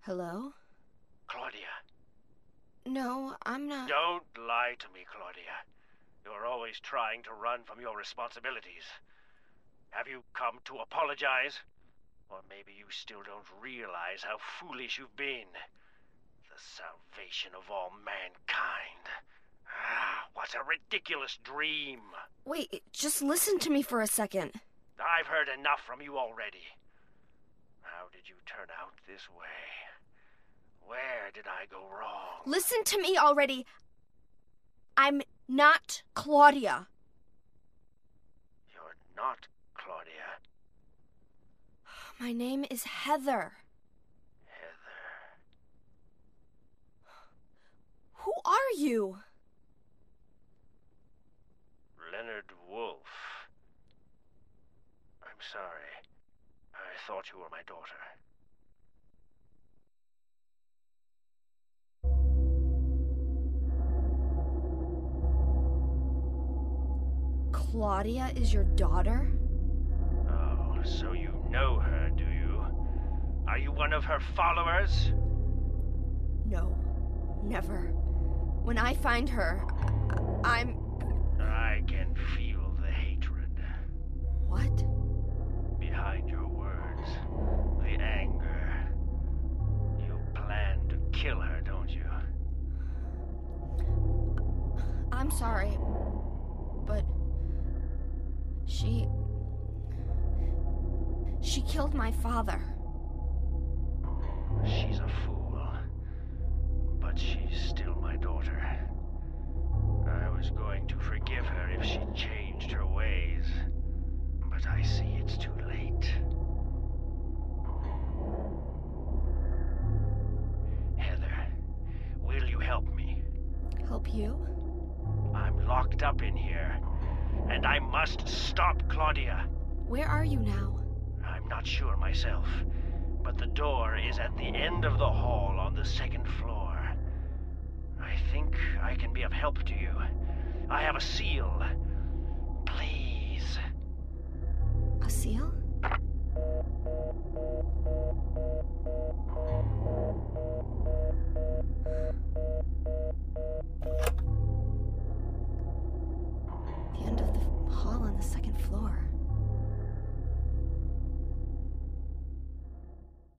Hello? Claudia. No, I'm not... Don't lie to me, Claudia. You're always trying to run from your responsibilities. Have you come to apologize? Or maybe you still don't realize how foolish you've been. The salvation of all mankind. What a ridiculous dream. Wait, just listen to me for a second. I've heard enough from you already. How did you turn out this way? Where did I go wrong? Listen to me already. I'm not Claudia. You're not Claudia. My name is Heather. Heather. Who are you? Leonard Wolf. I'm sorry. I thought you were my daughter. Claudia is your daughter? Oh, so you know her, do you? Are you one of her followers? No, never. When I find her, I can feel the hatred. What? Behind your words. The anger. You plan to kill her, don't you? I'm sorry, but... She killed my father. She's a fool. But she's still my daughter. I was going to forgive her if she changed her ways. But I see it's too late. Heather, will you help me? Help you? I'm locked up in here, and I must stop Claudia. Where are you now? I'm not sure myself, but the door is at the end of the hall on the second floor. I think I can be of help to you. I have a seal. Please. A seal?